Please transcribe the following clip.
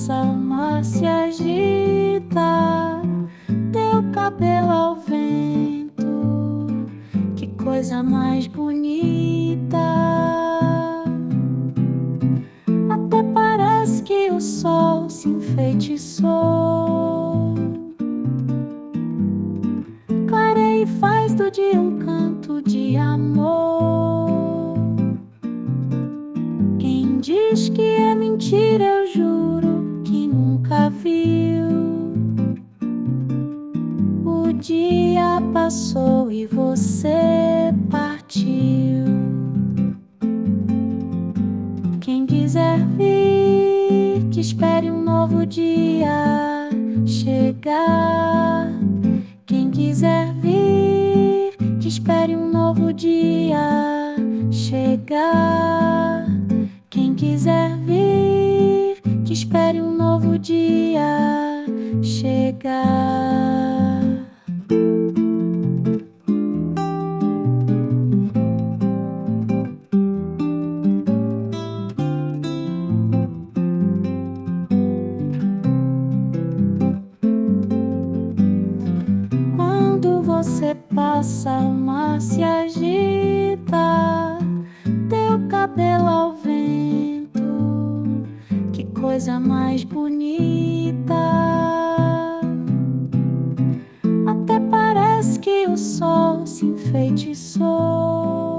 passa, o mar se agita, teu cabelo ao vento, que coisa mais bonita. Até parece que o sol se enfeitiçou, clareia e faz do dia um canto de amor. Quem diz que é mentira, eu juro que nunca viu. O dia passou e você partiu. Quem quiser vir, que espere um novo dia chegar. Quem quiser vir, que espere um novo dia chegar. Quem quiser vir, que espere um novo dia chegar. Quando você passa, o mar se agita, teu cabelo ao vento, que coisa mais bonita. Até parece que o sol se enfeitiçou,